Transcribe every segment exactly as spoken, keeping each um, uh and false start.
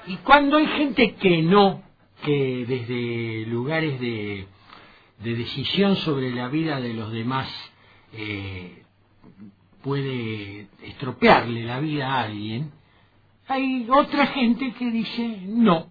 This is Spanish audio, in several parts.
Y cuando hay gente que no, que desde lugares de, de decisión sobre la vida de los demás eh, puede estropearle la vida a alguien, hay otra gente que dice no.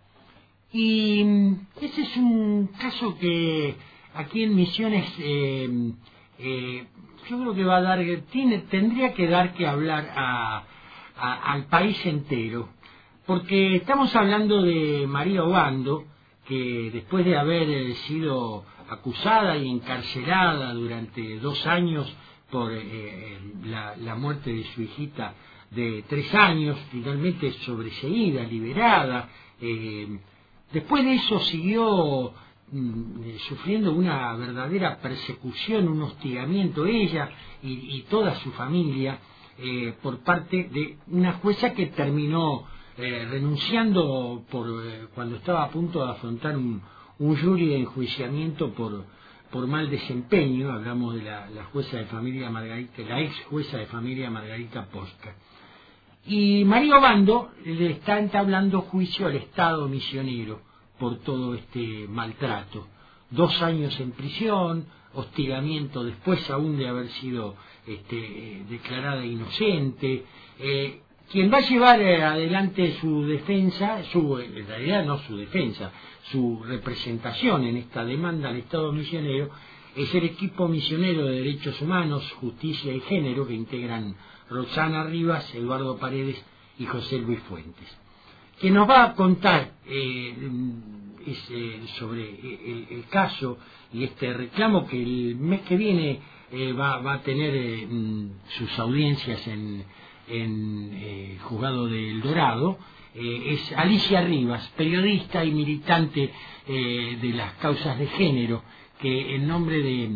Y ese es un caso que aquí en Misiones eh, eh, yo creo que va a dar, tiene, tendría que dar que hablar a, a, al país entero, porque estamos hablando de María Obando, que después de haber sido acusada y encarcelada durante dos años por eh, la, la muerte de su hijita de tres años, finalmente sobreseída, liberada, eh, después de eso siguió mm, sufriendo una verdadera persecución, un hostigamiento ella y, y toda su familia eh, por parte de una jueza que terminó eh, renunciando por eh, cuando estaba a punto de afrontar un, un jury de enjuiciamiento por por mal desempeño. Hablamos de la, la jueza de familia Margarita, la ex jueza de familia Margarita Posca. Y María Obando le está entablando juicio al Estado misionero por todo este maltrato. Dos años en prisión, hostigamiento después aún de haber sido este, declarada inocente. Eh, quien va a llevar adelante su defensa, su, en realidad no su defensa, su representación en esta demanda al Estado misionero, es el equipo misionero de Derechos Humanos, Justicia y Género, que integran Roxana Rivas, Eduardo Paredes y José Luis Fuentes, que nos va a contar eh, es, eh, sobre el, el caso y este reclamo que el mes que viene eh, va, va a tener eh, sus audiencias en en eh, Juzgado de El Dorado. Eh, es Alicia Rivas, periodista y militante eh, de las causas de género, que en nombre de,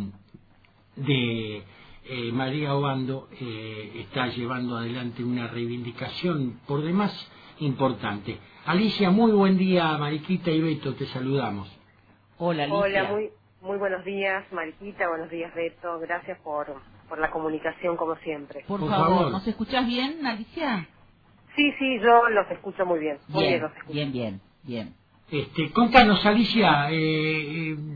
de eh, María Obando eh, está llevando adelante una reivindicación por demás importante. Alicia, muy buen día. Mariquita y Beto, te saludamos. Hola, Alicia. Hola, muy muy buenos días, Mariquita, buenos días, Beto. Gracias por, por la comunicación, como siempre. Por, por favor, favor, ¿nos escuchás bien, Alicia? Sí, sí, yo los escucho muy bien. Muy bien, Bien, los escucho. bien, bien, bien. Este, contanos, Alicia, eh, eh,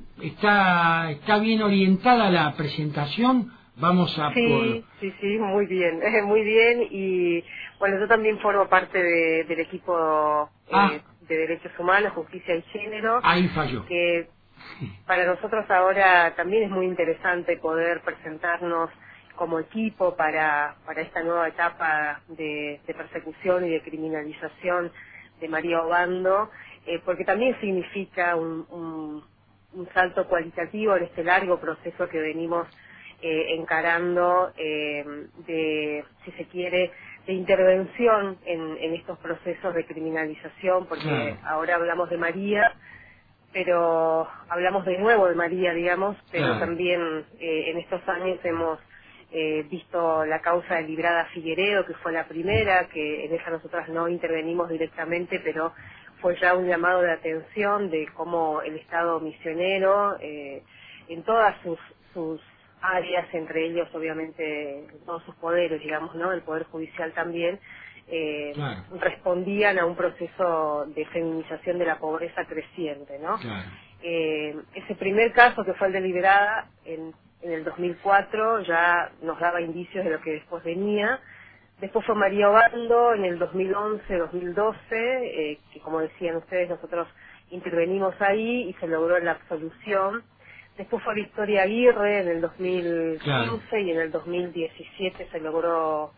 ¿está, ¿está bien orientada la presentación? Vamos a por... Sí, sí, sí, muy bien, muy bien. Y bueno, yo también formo parte de, del equipo Ah, eh, de Derechos Humanos, Justicia y Género, ahí falló. que para nosotros ahora también es muy interesante poder presentarnos como equipo para, para esta nueva etapa de, de persecución y de criminalización de María Obando, eh, porque también significa un, un, un salto cualitativo en este largo proceso que venimos eh, encarando eh, de, si se quiere, de intervención en, en estos procesos de criminalización, porque Claro. ahora hablamos de María, pero hablamos de nuevo de María, digamos, pero Claro. también eh, en estos años hemos eh, visto la causa de Librada Figueredo, que fue la primera, que en esa nosotras no intervenimos directamente, pero fue ya un llamado de atención de cómo el Estado misionero, eh, en todas sus, sus áreas, entre ellos obviamente todos sus poderes, digamos, ¿no? El Poder Judicial también, eh, Claro. respondían a un proceso de feminización de la pobreza creciente, ¿no? Claro. Eh, ese primer caso, que fue el de Liberada en, en el dos mil cuatro, ya nos daba indicios de lo que después venía. Después fue María Obando en el dos mil once, dos mil doce, eh, que como decían ustedes, nosotros intervenimos ahí y se logró la absolución. Después fue Victoria Aguirre en el dos mil quince, claro, y en el dos mil diecisiete se logró,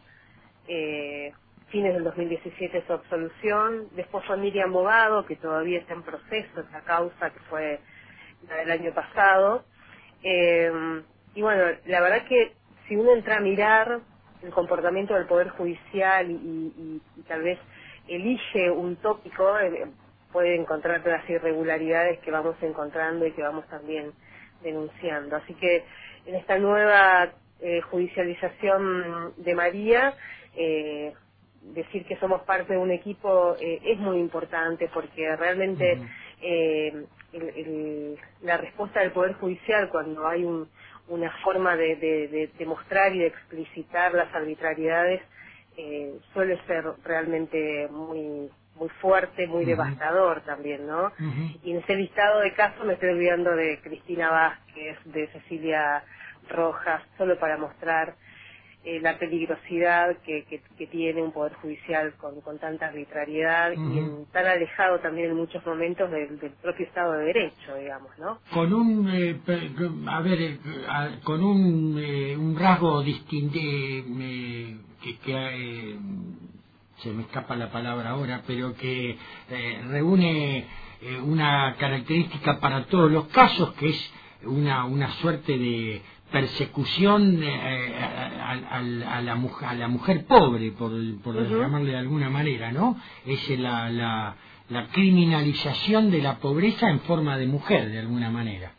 eh, fines del dos mil diecisiete, su absolución. Después fue Miriam Bogado, que todavía está en proceso, esta causa que fue la del año pasado. Eh, y bueno, la verdad que si uno entra a mirar el comportamiento del Poder Judicial y, y, y tal vez elige un tópico, eh, puede encontrar todas las irregularidades que vamos encontrando y que vamos también denunciando. Así que en esta nueva eh, judicialización de María, eh, decir que somos parte de un equipo eh, es muy importante, porque realmente uh-huh. eh, el, el, la respuesta del Poder Judicial, cuando hay un, una forma de, de, de, de mostrar y de explicitar las arbitrariedades, eh, suele ser realmente muy muy fuerte, muy uh-huh. devastador también, ¿no? Uh-huh. Y en ese listado de casos me estoy olvidando de Cristina Vázquez, de Cecilia Rojas, solo para mostrar eh, la peligrosidad que, que, que tiene un poder judicial con, con tanta arbitrariedad uh-huh. y en, tan alejado también en muchos momentos del, del propio Estado de Derecho, digamos, ¿no? Con un, eh, a ver, eh, con un, eh, un rasgo distinto, eh, que, que eh, se me escapa la palabra ahora, pero que eh, reúne eh, una característica para todos los casos, que es una, una suerte de persecución eh, a, a, a, la mujer, a la mujer pobre, por, por uh-huh. llamarle de alguna manera, ¿no? Es la, la, la criminalización de la pobreza en forma de mujer, de alguna manera.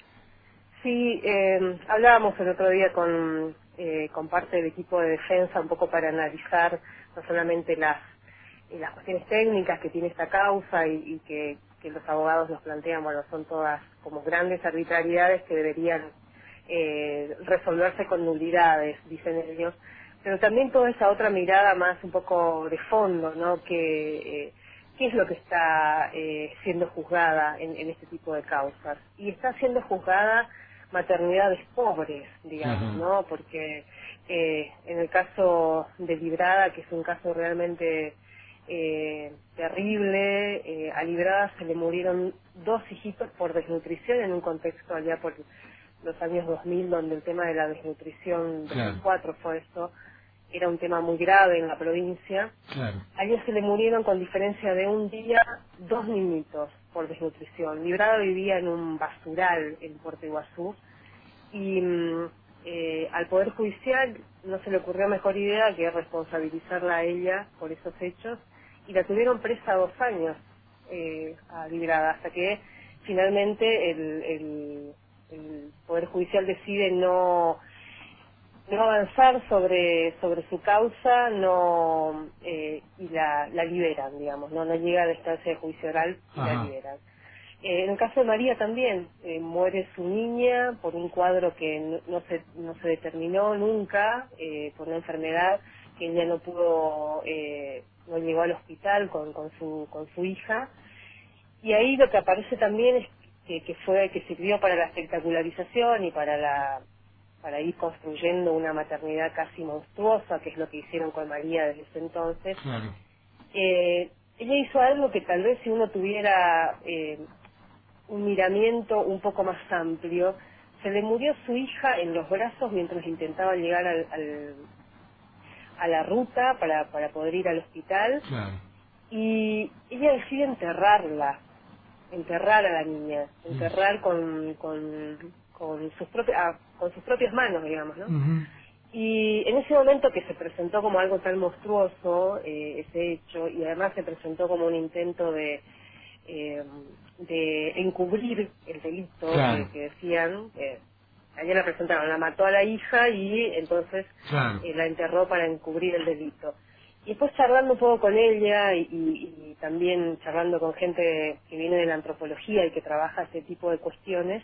Sí, eh, hablábamos el otro día con, eh, con parte del equipo de defensa un poco para analizar no solamente las, eh, las cuestiones técnicas que tiene esta causa y, y que, que los abogados nos plantean, bueno, son todas como grandes arbitrariedades que deberían eh, resolverse con nulidades, dicen ellos, pero también toda esa otra mirada más un poco de fondo, ¿no? Que eh, qué es lo que está eh, siendo juzgada en, en este tipo de causas. Y está siendo juzgada maternidades pobres, digamos, uh-huh. ¿no? Porque eh, en el caso de Librada, que es un caso realmente eh, terrible, eh, a Librada se le murieron dos hijitos por desnutrición en un contexto allá por los años dos mil, donde el tema de la desnutrición, dos mil cuatro fue esto, era un tema muy grave en la provincia. Claro. A ellos se le murieron con diferencia de un día dos niñitos por desnutrición. Librada vivía en un basural en Puerto Iguazú y eh, al Poder Judicial no se le ocurrió mejor idea que responsabilizarla a ella por esos hechos y la tuvieron presa dos años eh, a Librada, hasta que finalmente el, el, el Poder Judicial decide no no avanzar sobre sobre su causa, no eh, y la, la liberan, digamos, no no llega a la instancia de juicio oral y Ajá. la liberan. Eh, en el caso de María también, eh, muere su niña por un cuadro que no, no se no se determinó nunca, eh, por una enfermedad que ella no pudo, eh, no llegó al hospital con, con su con su hija, y ahí lo que aparece también es que, que fue que sirvió para la espectacularización y para la para ir construyendo una maternidad casi monstruosa, que es lo que hicieron con María desde ese entonces. Claro. Eh, ella hizo algo que tal vez si uno tuviera eh, un miramiento un poco más amplio, se le murió su hija en los brazos mientras intentaba llegar al, al, a la ruta para, para poder ir al hospital, Claro. y ella decide enterrarla, enterrar a la niña, enterrar con... con con sus propias ah, con sus propias manos, digamos, ¿no? Uh-huh. Y en ese momento que se presentó como algo tan monstruoso eh, ese hecho, y además se presentó como un intento de eh, de encubrir el delito, claro. que, que decían, eh, ayer la presentaron, la mató a la hija y entonces claro. eh, la enterró para encubrir el delito. Y después charlando un poco con ella y, y, y también charlando con gente que viene de la antropología y que trabaja este tipo de cuestiones,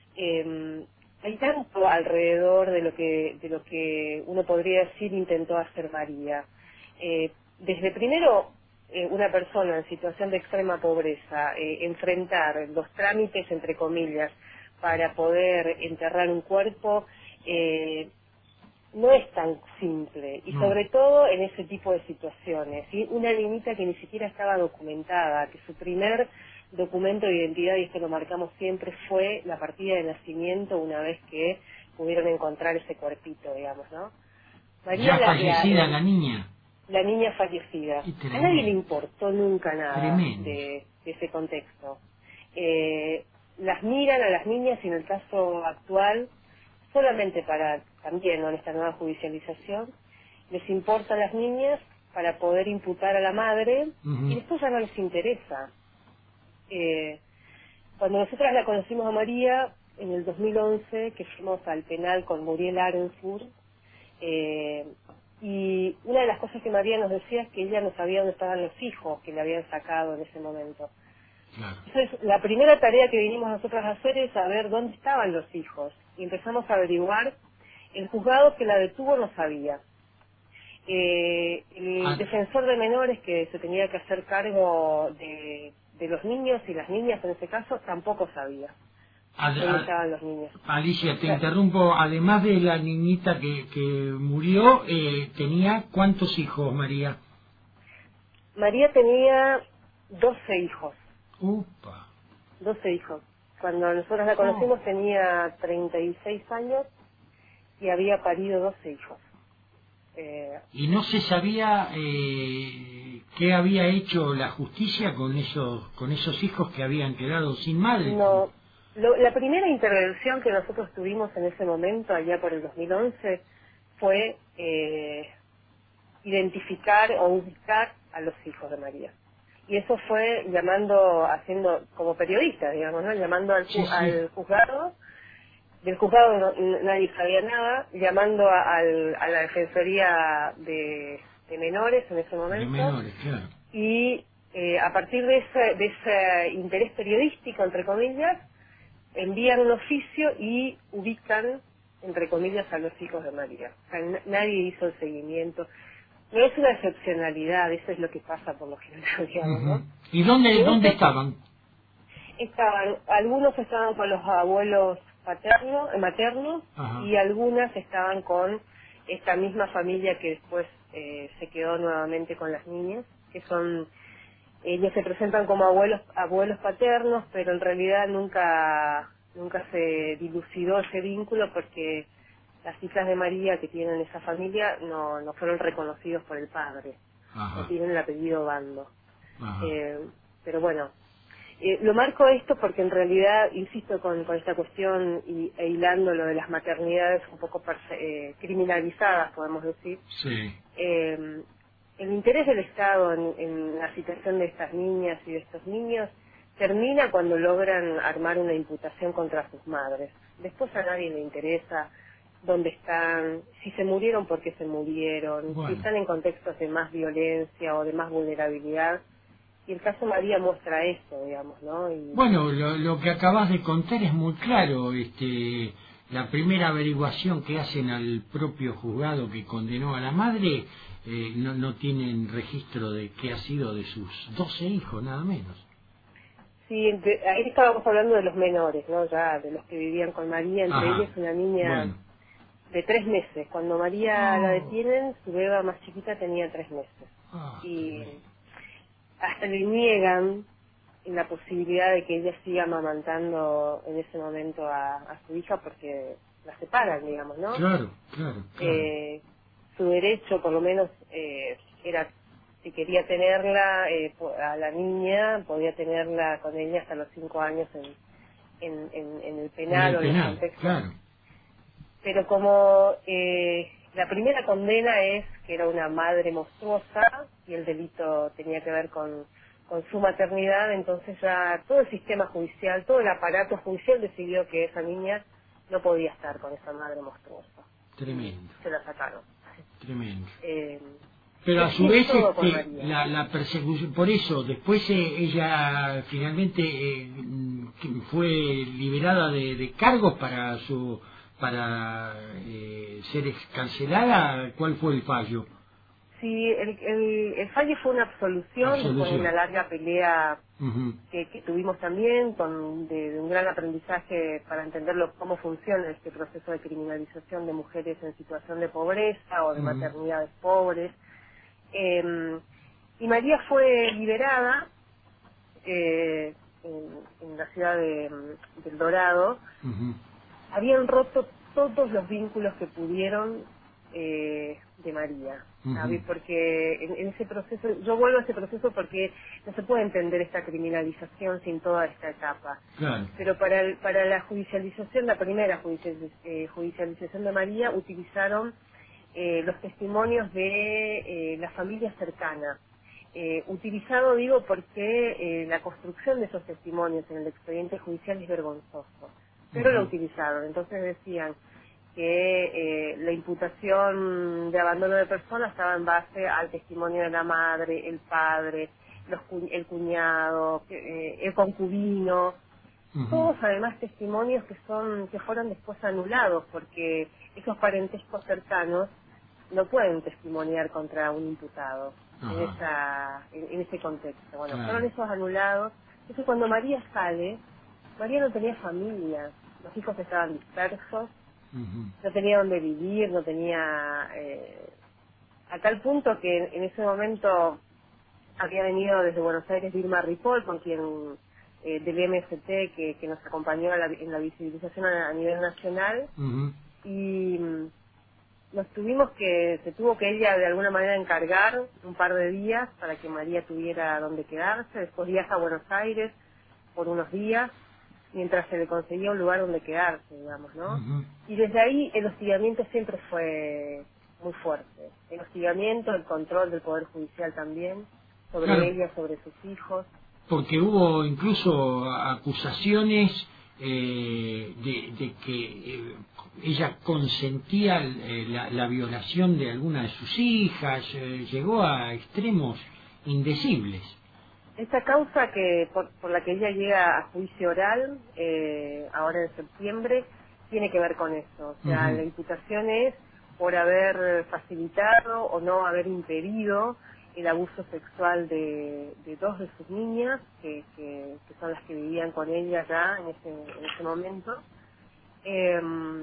Eh, hay tanto alrededor de lo que de lo que uno podría decir intentó hacer María. Eh, desde primero, eh, una persona en situación de extrema pobreza, eh, enfrentar los trámites, entre comillas, para poder enterrar un cuerpo, eh, no es tan simple, y sobre todo en ese tipo de situaciones. ¿Sí? Una niñita que ni siquiera estaba documentada, que su primer documento de identidad, y esto lo marcamos siempre, fue la partida de nacimiento una vez que pudieron encontrar ese cuerpito, digamos, ¿no? María, ya la, fallecida la, la niña. La niña fallecida. A nadie le importó nunca nada de, de ese contexto. Eh, las miran a las niñas, y en el caso actual, solamente para, también ¿no? en esta nueva judicialización, les importan las niñas para poder imputar a la madre, uh-huh. y después ya no les interesa. Eh, cuando nosotras la conocimos a María en el dos mil once, que fuimos al penal con Muriel Arensburg, eh, y una de las cosas que María nos decía es que ella no sabía dónde estaban los hijos que le habían sacado en ese momento. Claro. Entonces, la primera tarea que vinimos nosotras a hacer es saber dónde estaban los hijos, y empezamos a averiguar. El juzgado que la detuvo no sabía. eh, el Ah. defensor de menores que se tenía que hacer cargo de, de los niños y las niñas en ese caso tampoco sabía Ad- dónde a- estaban los niños. Alicia, te Claro. interrumpo. Además de la niñita que, que murió, eh, ¿tenía cuántos hijos, María? María tenía doce hijos, Upa. doce hijos. Cuando nosotros la conocimos tenía treinta y seis años y había parido doce hijos. Eh, ¿Y no se sabía eh, qué había hecho la justicia con esos con esos hijos que habían quedado sin madre? no, lo- la primera intervención que nosotros tuvimos en ese momento, allá por el dos mil once, fue eh, identificar o ubicar a los hijos de María. Y eso fue llamando, haciendo como periodista, digamos, ¿no? Llamando al, ju- Sí, sí. al juzgado. Del juzgado no- n- nadie sabía nada, llamando a, al- a la Defensoría de, de Menores en ese De momento. menores, claro. Y eh, a partir de ese, de ese interés periodístico, entre comillas, envían un oficio y ubican, entre comillas, a los hijos de María. O sea, n- nadie hizo el seguimiento. No es una excepcionalidad, eso es lo que pasa por lo general, digamos, ¿no? Ujú. ¿Y dónde, Y dónde entonces- estaban? Estaban, algunos estaban con los abuelos paternos, eh, maternos, Ajá. y algunas estaban con esta misma familia que después eh, se quedó nuevamente con las niñas, que son, ellos se presentan como abuelos abuelos paternos, pero en realidad nunca nunca se dilucidó ese vínculo porque las hijas de María que tienen esa familia no, no fueron reconocidos por el padre, Ajá. no tienen el apellido Bando. Ajá. Eh, pero bueno, eh, lo marco esto porque en realidad, insisto con, con esta cuestión y, e hilando lo de las maternidades un poco perse- eh, criminalizadas, podemos decir, Sí. eh, el interés del Estado en, en la situación de estas niñas y de estos niños termina cuando logran armar una imputación contra sus madres. Después a nadie le interesa dónde están, si se murieron, por qué se murieron, Bueno. si están en contextos de más violencia o de más vulnerabilidad. Y el caso María muestra eso, digamos, ¿no? Y, Bueno, lo, lo que acabas de contar es muy claro. Este, la primera averiguación que hacen al propio juzgado que condenó a la madre, eh, no, no tienen registro de qué ha sido de sus doce hijos, nada menos. sí, entre- ahí estábamos hablando de los menores, ¿no? Ya de los que vivían con María, entre Ajá. ellos una niña Bueno. de tres meses. Cuando María Oh. la detienen, su beba más chiquita tenía tres meses. Ah, Y hasta le niegan la posibilidad de que ella siga amamantando en ese momento a, a su hija porque la separan, digamos, ¿no? claro, claro, claro. Eh, su derecho, por lo menos, eh, era, si quería tenerla, eh, po- a la niña, podía tenerla con ella hasta los cinco años en, en, en, en el penal En o el en los penal, contextos. claro. Pero como eh, la primera condena es que era una madre monstruosa y el delito tenía que ver con, con su maternidad, entonces ya todo el sistema judicial, todo el aparato judicial decidió que esa niña no podía estar con esa madre monstruosa. Tremendo, Se la sacaron. tremendo. Eh, Pero a es su vez, todo por este, María. la, la persecución, por eso, después eh, ella finalmente eh, mm, fue liberada de, de cargos para su para eh, ser excarcelada. ¿Cuál fue el fallo? Sí, el, el, el fallo fue una absolución, Absolución. después de una larga pelea Ujú. que, que tuvimos también, con de, de un gran aprendizaje para entenderlo cómo funciona este proceso de criminalización de mujeres en situación de pobreza o de Ujú. maternidades pobres. Eh, y María fue liberada eh, en, en la ciudad de, del Dorado. Ujú. Habían roto todos los vínculos que pudieron eh, de María, ¿sabes? Ujú. Porque en, en ese proceso, yo vuelvo a ese proceso porque no se puede entender esta criminalización sin toda esta etapa. Claro. Pero para el- para la judicialización, la primera judicializ- eh, judicialización de María, utilizaron eh, los testimonios de eh, la familia cercana. Eh, utilizado, digo, porque eh, la construcción de esos testimonios en el expediente judicial es vergonzoso, pero lo Ujú. utilizaron. Entonces decían que eh, la imputación de abandono de persona estaba en base al testimonio de la madre, el padre, los cu- el cuñado, que, eh, el concubino, Ujú. todos además testimonios que son que fueron después anulados porque esos parentescos cercanos no pueden testimoniar contra un imputado en, Ajá. esa, en, en ese contexto. Bueno, Claro. fueron esos anulados. Entonces cuando María sale, María no tenía familia, los hijos estaban dispersos, Ujú. no tenía dónde vivir, no tenía... Eh, a tal punto que en, en ese momento había venido desde Buenos Aires Vilma Ripoll, con quien eh, del M S T que, que nos acompañó a la- en la visibilización a, a nivel nacional, Ujú. y mm, nos tuvimos que, se tuvo que ella de alguna manera encargar un par de días para que María tuviera donde quedarse. Después viaja a Buenos Aires por unos días mientras se le conseguía un lugar donde quedarse, digamos, ¿no? Ujú. Y desde ahí el hostigamiento siempre fue muy fuerte. El hostigamiento, el control del Poder Judicial también, sobre Claro. ella, sobre sus hijos. Porque hubo incluso acusaciones eh, de, de que eh, ella consentía eh, la, la violación de alguna de sus hijas, eh, llegó a extremos indecibles. Esta causa que por, por la que ella llega a juicio oral, eh, ahora en septiembre, tiene que ver con eso. O sea, Ujú. la imputación es por haber facilitado o no haber impedido el abuso sexual de, de dos de sus niñas, que, que, que son las que vivían con ella ya en ese, en ese momento. Eh,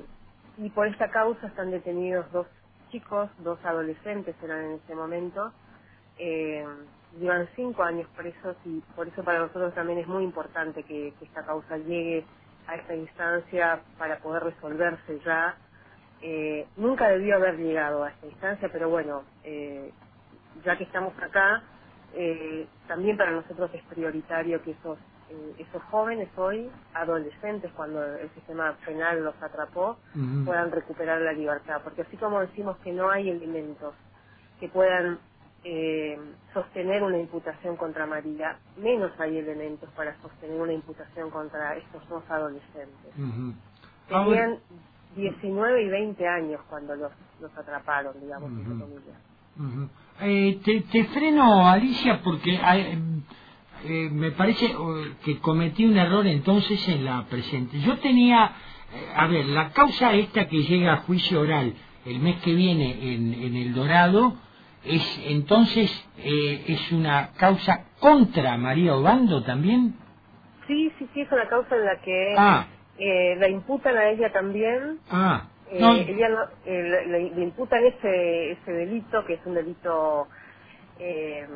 y por esta causa están detenidos dos chicos, dos adolescentes eran en ese momento. Eh, llevan cinco años presos y por eso para nosotros también es muy importante que, que esta causa llegue a esta instancia para poder resolverse ya. Eh, nunca debió haber llegado a esta instancia, pero bueno, eh, ya que estamos acá, eh, también para nosotros es prioritario que esos eh, esos jóvenes hoy, adolescentes, cuando el sistema penal los atrapó, Ujú. puedan recuperar la libertad, porque así como decimos que no hay elementos que puedan eh, sostener una imputación contra María, menos hay elementos para sostener una imputación contra estos dos adolescentes. Ujú. Ahora, Tenían diecinueve y veinte años cuando los, los atraparon, digamos, entre Ujú. comillas. Ujú. Eh, te, te freno, Alicia, porque eh, eh, me parece eh, que cometí un error entonces en la presente. Yo tenía, eh, a ver, la causa esta que llega a juicio oral el mes que viene en, en El Dorado, es entonces eh, es una causa contra María Obando también. Sí, sí, sí, es una causa en la que Ah, eh, la imputan a ella también. ah, no, Eh, ella no- eh, le, le- le imputan ese, ese delito, que es un delito... eh,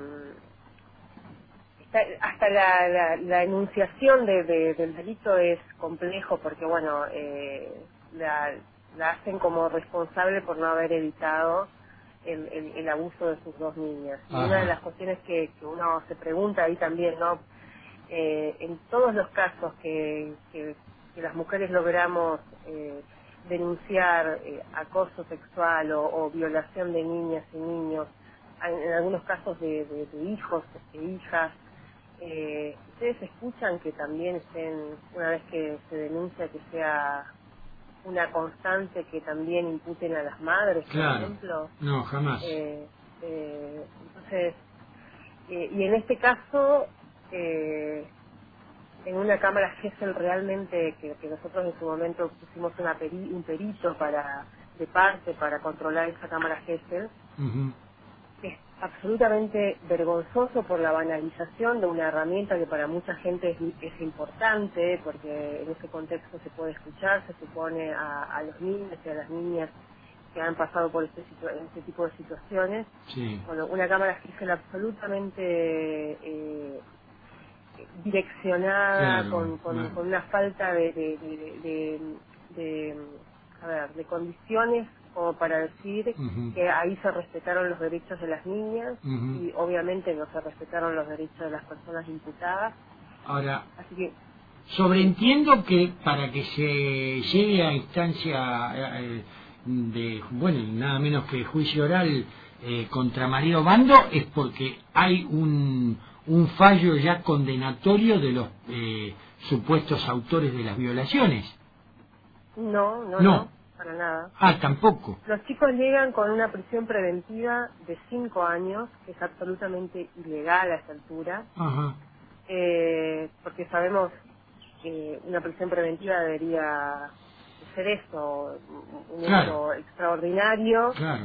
está- hasta la, la, la enunciación de, de- del delito es complejo porque, bueno, eh, la, la hacen como responsable por no haber evitado el, el, el abuso de sus dos niñas. Y una de las ajá, cuestiones que, que uno se pregunta ahí también, ¿no? Eh, en todos los casos que, que, que las mujeres logramos eh, denunciar eh, acoso sexual o, o violación de niñas y niños, en, en algunos casos de, de- de hijos e hijas, eh, ¿ustedes escuchan que también estén, una vez que se denuncia, que sea una constante que también imputen a las madres, por claro, ejemplo? no, jamás. Eh, eh, entonces, eh, y en este caso, eh, en una cámara Gesell realmente, que, que nosotros en su momento pusimos una peri- un perito para de parte para controlar esa cámara Gesell, Ujú. es absolutamente vergonzoso por la banalización de una herramienta que para mucha gente es, es importante, porque en ese contexto se puede escuchar, se supone a, a los niños y a las niñas que han pasado por este, situa- este tipo de situaciones. Sí, Bueno, una cámara Gesell absolutamente eh, direccionada, claro, con, con, ma- con una falta de, de, de, de- de, a ver, de condiciones como para decir ujú, que ahí se respetaron los derechos de las niñas ujú. y obviamente no se respetaron los derechos de las personas imputadas. Ahora, Así que, sí, sobreentiendo que para que se llegue a instancia eh, de, bueno, nada menos que juicio oral eh, contra María Obando, es porque hay un, un fallo ya condenatorio de los eh, supuestos autores de las violaciones. no, no, No. no, para nada. Ah, tampoco. Los chicos llegan con una prisión preventiva de cinco años, que es absolutamente ilegal a esta altura, Ajá, eh, porque sabemos que una prisión preventiva debería ser eso, un claro, hecho extraordinario, claro.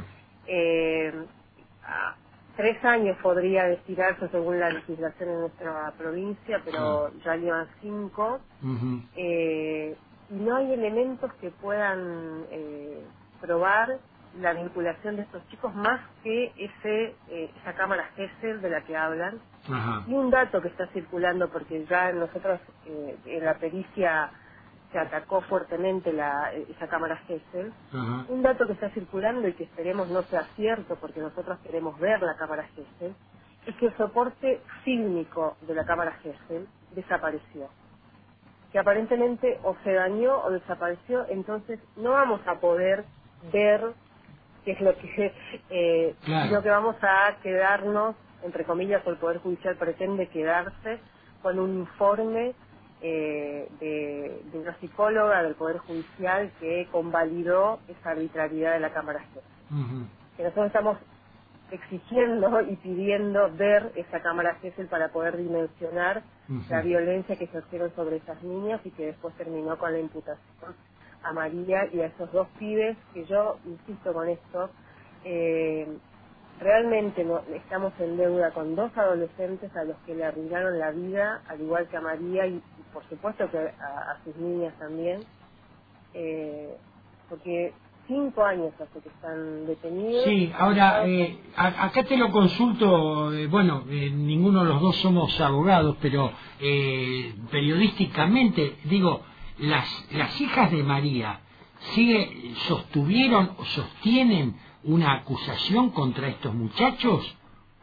Eh, a tres años podría estirarse según la legislación en nuestra provincia, pero ya llevan cinco. Uh-huh. Eh, y no hay elementos que puedan eh, probar la vinculación de estos chicos más que ese eh, esa cámara Gesell de la que hablan. Ajá. Y un dato que está circulando, porque ya nosotros eh, en la pericia se atacó fuertemente la, esa cámara Gesell. Ajá. Un dato que está circulando y que esperemos no sea cierto, porque nosotros queremos ver la cámara Gesell, es que el soporte fílmico de la cámara Gesell desapareció. Que aparentemente o se dañó o desapareció, entonces no vamos a poder ver qué es lo que, eh, Claro. sino que vamos a quedarnos, entre comillas, o el Poder Judicial pretende quedarse con un informe eh, de, de una psicóloga del Poder Judicial que convalidó esa arbitrariedad de la Cámara Gesell. Uh-huh. Que nosotros estamos exigiendo y pidiendo ver esa cámara Gesell para poder dimensionar Uh-huh. la violencia que ejercieron sobre esas niñas y que después terminó con la imputación a María y a esos dos pibes, que yo insisto con esto, eh, realmente no, estamos en deuda con dos adolescentes a los que le arruinaron la vida, al igual que a María y, y por supuesto que a, a sus niñas también, eh, porque cinco años hace que están detenidos. Sí, ahora, eh, a- acá te lo consulto, eh, bueno, eh, ninguno de los dos somos abogados, pero eh, periodísticamente, digo, las, las hijas de María, ¿sigue, sostuvieron o sostienen una acusación contra estos muchachos?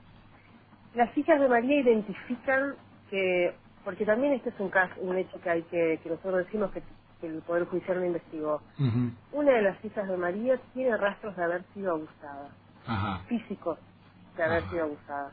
Las hijas de María identifican que, porque también este es un caso, un hecho que hay que, que nosotros decimos que, que el Poder Judicial no investigó. Uh-huh. Una de las hijas de María tiene rastros de haber sido abusada, Ajá. físicos de haber Ajá. sido abusada.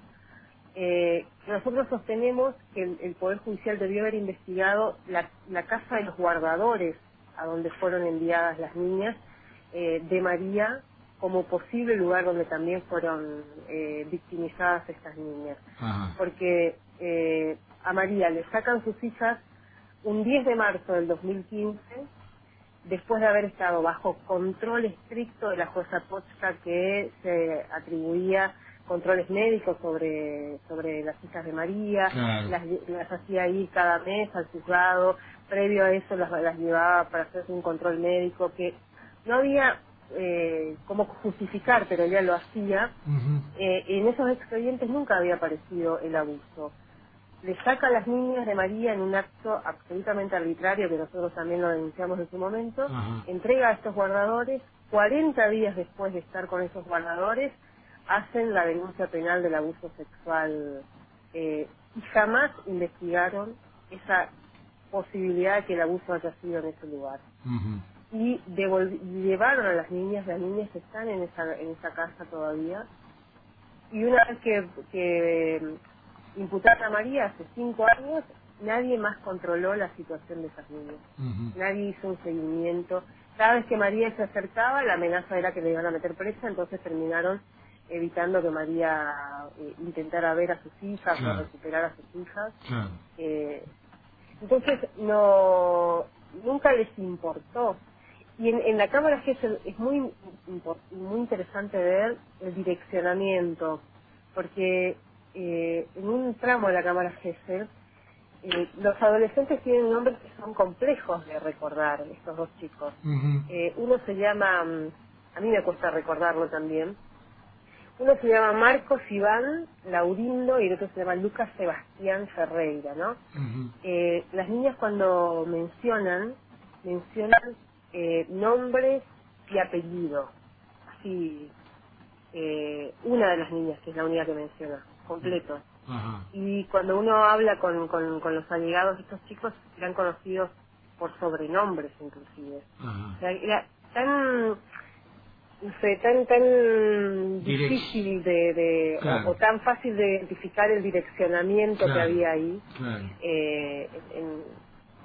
Eh, nosotros sostenemos que el, el Poder Judicial debió haber investigado la, la casa de los guardadores a donde fueron enviadas las niñas eh, de María como posible lugar donde también fueron eh, victimizadas estas niñas. Ajá. Porque eh, a María le sacan sus hijas un diez de marzo del dos mil quince, después de haber estado bajo control estricto de la jueza Pochka, que se atribuía controles médicos sobre sobre las hijas de María, Claro. las, las hacía ir cada mes al juzgado, previo a eso las, las llevaba para hacerse un control médico, que no había eh, cómo justificar, pero ella lo hacía. Uh-huh. Eh, en esos expedientes nunca había aparecido el abuso. Le saca a las niñas de María en un acto absolutamente arbitrario, que nosotros también lo denunciamos en su momento, Ajá. entrega a estos guardadores, cuarenta días después de estar con esos guardadores, hacen la denuncia penal del abuso sexual eh, y jamás investigaron esa posibilidad de que el abuso haya sido en ese lugar. Uh-huh. Y devol- llevaron a las niñas, las niñas están en esa, en esa casa todavía, y una vez que, que imputaron a María hace cinco años, nadie más controló la situación de esas niñas. Uh-huh. Nadie hizo un seguimiento. Cada vez que María se acercaba, la amenaza era que le iban a meter presa, entonces terminaron evitando que María eh, intentara ver a sus hijas, Claro. o recuperar a sus hijas. Claro. Eh, entonces, no nunca les importó. Y en, en la Cámara Gesell es muy impor- muy interesante ver el direccionamiento, porque eh, en un tramo de la Cámara Gesell, eh, los adolescentes tienen nombres que son complejos de recordar, estos dos chicos. Uh-huh. Eh, uno se llama, mm, a mí me cuesta recordarlo también, uno se llama Marcos Iván Laurindo y el otro se llama Lucas Sebastián Ferreira, ¿no? Uh-huh. Eh, las niñas cuando mencionan, mencionan eh, nombres y apellidos, así, eh, una de las niñas, que es la única que menciona, completo. Ajá. Y cuando uno habla con, con, con los allegados de estos chicos, eran conocidos por sobrenombres inclusive. Ajá. O sea, era tan, no sé, tan, tan Direc- difícil de, de Claro. o, o tan fácil de identificar el direccionamiento Claro. que había ahí, Claro. eh, en-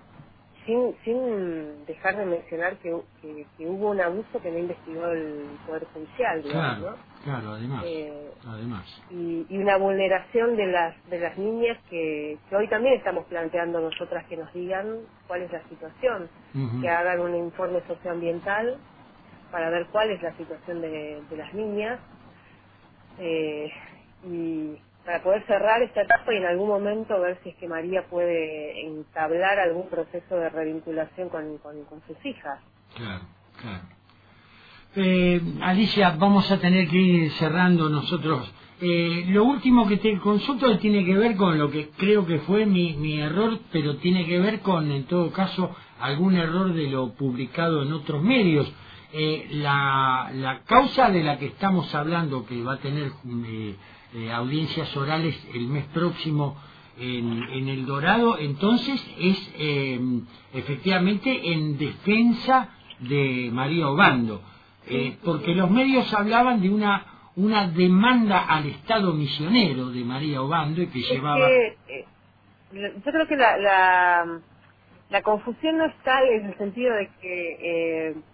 sin, sin dejar de mencionar que, que, que hubo un abuso que no investigó el Poder Judicial, digamos, Claro, ¿no? claro, además, Eh, además. y, y una vulneración de las de las niñas que, que hoy también estamos planteando nosotras, que nos digan cuál es la situación, Ujú. que hagan un informe socioambiental para ver cuál es la situación de, de las niñas eh, y para poder cerrar esta etapa y en algún momento ver si es que María puede entablar algún proceso de revinculación con, con, con sus hijas. Claro, claro. Eh, Alicia, vamos a tener que ir cerrando nosotros. Eh, lo último que te consulto tiene que ver con lo que creo que fue mi, mi error, pero tiene que ver con, en todo caso, algún error de lo publicado en otros medios. Eh, la, la causa de la que estamos hablando, que va a tener eh, eh, audiencias orales el mes próximo en, en El Dorado, entonces es eh, efectivamente en defensa de María Obando, eh, porque los medios hablaban de una una demanda al Estado misionero de María Obando y que es llevaba... Que, eh, yo creo que la, la, la confusión no está en el sentido de que eh,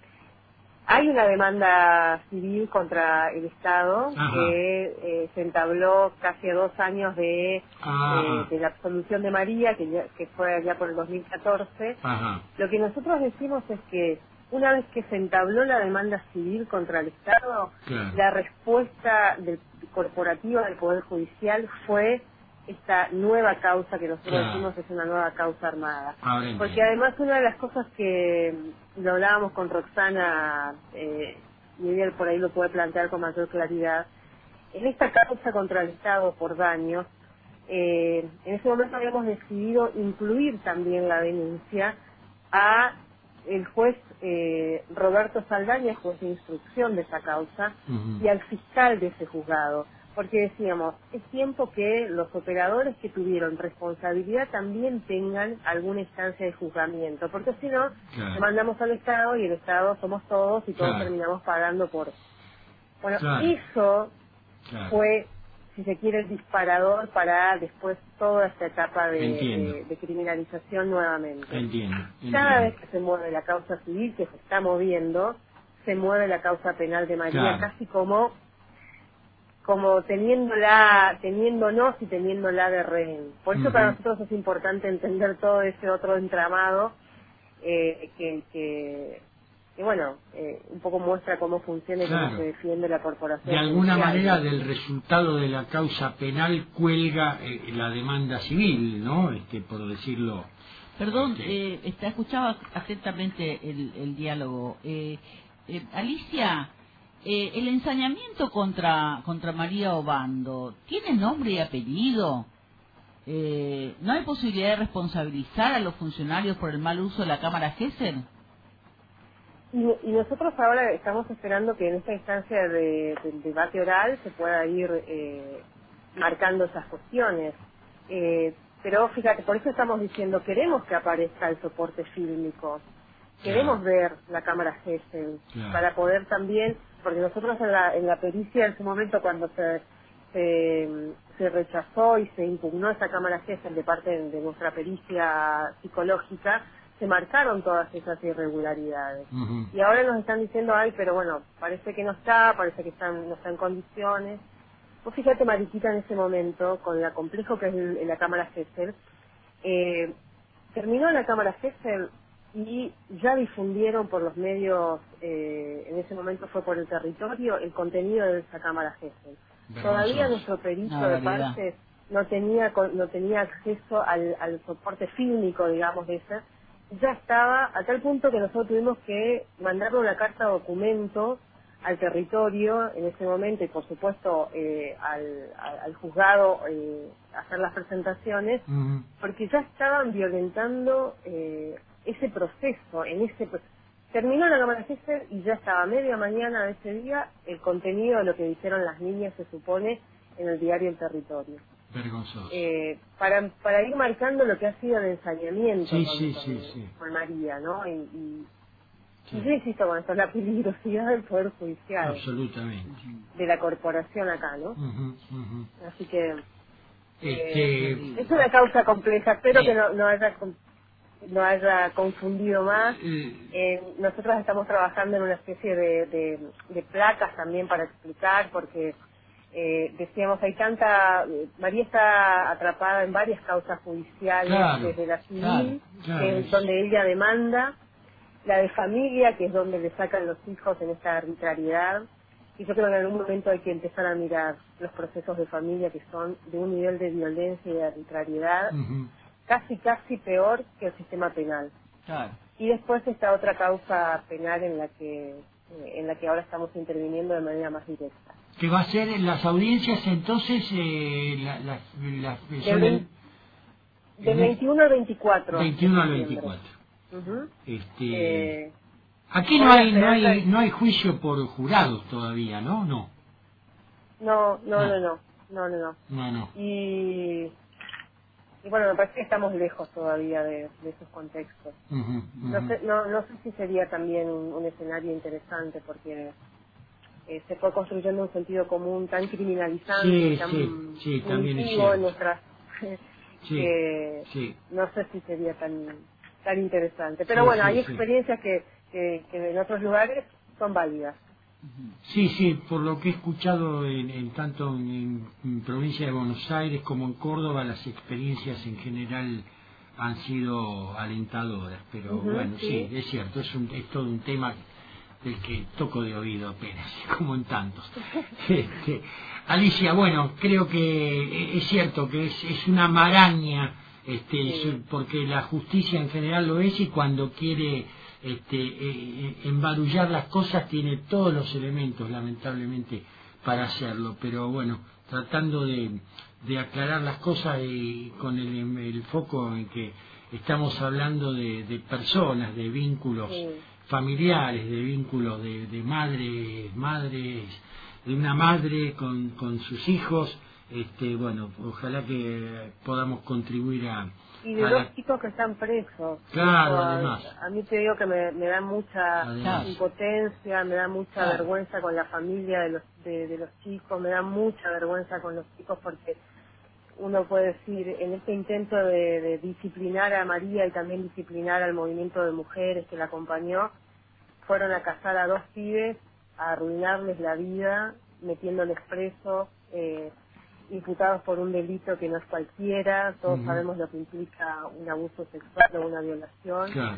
hay una demanda civil contra el Estado. Ajá. Que eh, se entabló casi a dos años de, eh, de la absolución de María, que, ya, que fue allá por el dos mil catorce. Ajá. Lo que nosotros decimos es que una vez que se entabló la demanda civil contra el Estado, claro, la respuesta del, corporativa del Poder Judicial fue esta nueva causa que nosotros claro. decimos es una nueva causa armada. Ahora porque además una de las cosas que lo hablábamos con Roxana, eh, y ella por ahí lo puede plantear con mayor claridad, en esta causa contra el Estado por daños, eh, en ese momento habíamos decidido incluir también la denuncia a el juez eh, Roberto Saldaña, juez de instrucción de esa causa, uh-huh, y al fiscal de ese juzgado, porque decíamos, es tiempo que los operadores que tuvieron responsabilidad también tengan alguna instancia de juzgamiento, porque si no, claro, le mandamos al Estado y el Estado somos todos y todos claro. terminamos pagando por... Bueno, claro. eso claro. fue, si se quiere, el disparador para después toda esta etapa de, de, de criminalización nuevamente. Entiendo, entiendo. Cada vez que se mueve la causa civil, que se está moviendo, se mueve la causa penal de María, claro, casi como como teniéndola, teniéndonos y teniéndola de rehén. Por eso uh-huh. para nosotros es importante entender todo ese otro entramado eh, que, que, que, bueno, eh, un poco muestra cómo funciona y claro. cómo se defiende la corporación. De alguna manera del resultado de la causa penal cuelga eh, la demanda civil, ¿no? Este, por decirlo... Perdón, este... eh, está, escuchaba atentamente el, el diálogo. Eh, eh, Alicia... Eh, el ensañamiento contra contra María Obando, ¿tiene nombre y apellido? Eh, ¿No hay posibilidad de responsabilizar a los funcionarios por el mal uso de la cámara Gesell? Y, y nosotros ahora estamos esperando que en esta instancia de, del debate oral se pueda ir eh, marcando esas cuestiones. Eh, pero fíjate, por eso estamos diciendo, queremos que aparezca el soporte fílmico, queremos claro. ver la cámara Gesell, claro. para poder también... Porque nosotros en la, en la pericia en su momento cuando se, se, se rechazó y se impugnó esa cámara Gesell de parte de, de nuestra pericia psicológica, se marcaron todas esas irregularidades. Uh-huh. Y ahora nos están diciendo, ay, pero bueno, parece que no está, parece que están, no está en condiciones. Pues fíjate, Mariquita, en ese momento, con la complejo que es el, la cámara Gesell, eh, terminó la cámara Gesell y ya difundieron por los medios, eh, en ese momento fue por el territorio, el contenido de esa cámara Gesell. Todavía nuestro perito no, de partes no tenía no tenía acceso al, al soporte fílmico, digamos, de esa. Ya estaba a tal punto que nosotros tuvimos que mandarle una carta documento al territorio en ese momento y por supuesto eh, al, al, al juzgado eh, hacer las presentaciones, uh-huh. porque ya estaban violentando eh, ese proceso, en ese terminó la cámara Gesell y ya estaba a media mañana de ese día el contenido de lo que dijeron las niñas, se supone, en el diario El Territorio. Vergonzoso. Eh, para para ir marcando lo que ha sido el ensañamiento sí, con, sí, con, sí, sí. con María, ¿no? Y, y, sí. y yo insisto con esto, la peligrosidad del Poder Judicial. Absolutamente. De la corporación acá, ¿no? Uh-huh, uh-huh. Así que... Este... Eh, es una causa compleja, espero eh. que no, no haya... no haya confundido más. Eh, nosotros estamos trabajando en una especie de, de, de placas también para explicar, porque eh, decíamos, hay tanta... María está atrapada en varias causas judiciales, claro, desde la civil, claro, claro, que es donde ella demanda, la de familia, que es donde le sacan los hijos en esta arbitrariedad, y yo creo que en algún momento hay que empezar a mirar los procesos de familia que son de un nivel de violencia y de arbitrariedad Ujú. casi, casi peor que el sistema penal. Claro. Y después está otra causa penal en la que eh, en la que ahora estamos interviniendo de manera más directa. Que va a ser en las audiencias entonces eh, la, la, la- Del, son vein- el- del el veintiuno al veinticuatro. veintiuno al de septiembre. veinticuatro. Ujú. Este, Eh, aquí no voy a hay no esperar hay la- no hay juicio por jurados todavía, ¿no? No. No, no, Ah. no, no, no, no, no. No, no. Y, y bueno, me parece que estamos lejos todavía de, de esos contextos. Ujú, No ujú. sé, no, no sé si sería también un, un escenario interesante porque eh, se fue construyendo un sentido común tan criminalizante, Sí, tan sí, sí, también es punitivo cierto. en nuestras Sí, que sí. no sé si sería tan tan interesante. Pero Sí, bueno, sí, hay sí. experiencias que, que, que en otros lugares son válidas. Sí, sí, por lo que he escuchado en, en tanto en, en provincia de Buenos Aires como en Córdoba, las experiencias en general han sido alentadoras, pero Ujú, bueno, sí, sí. es cierto, es, un, es todo un tema del que toco de oído apenas, como en tantos. Este, Alicia, bueno, creo que es cierto que es, es una maraña, este, Sí. es- porque la justicia en general lo es y cuando quiere este, eh, embarullar las cosas tiene todos los elementos, lamentablemente, para hacerlo, pero bueno, tratando de, de aclarar las cosas y con el, el foco en que estamos hablando de, de personas, de vínculos Sí. familiares, de vínculos de, de madres, madres, de una madre con, con sus hijos, este, bueno, ojalá que podamos contribuir a, Y de a dos la- chicos que están presos. Claro, Eso, a- además. A, mí te digo que me, me da mucha Además. impotencia, me da mucha Claro. vergüenza con la familia de los, de, de los chicos, me da mucha vergüenza con los chicos porque uno puede decir, en este intento de, de disciplinar a María y también disciplinar al movimiento de mujeres que la acompañó, fueron a cazar a dos pibes, a arruinarles la vida, metiéndoles presos, eh, imputados por un delito que no es cualquiera, todos Ujú. sabemos lo que implica un abuso sexual o una violación. Claro.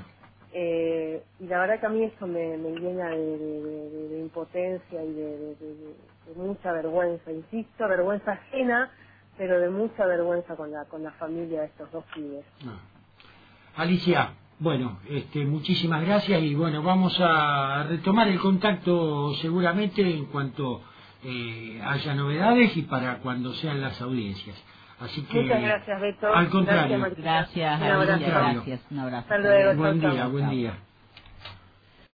Eh, y la verdad que a mí eso me, me llena de, de- de- de impotencia y de, de- de- de mucha vergüenza, insisto, vergüenza ajena, pero de mucha vergüenza con la, con la familia de estos dos pibes. Ah. Alicia, bueno, este, muchísimas gracias y bueno, vamos a retomar el contacto seguramente en cuanto eh, haya novedades y para cuando sean las audiencias. Así que, Muchas gracias, Beto. al contrario. Gracias, Martina. Gracias, Un Alicia, abrazo. gracias. Un abrazo. Hasta luego. Buen chau, día, chau. buen día.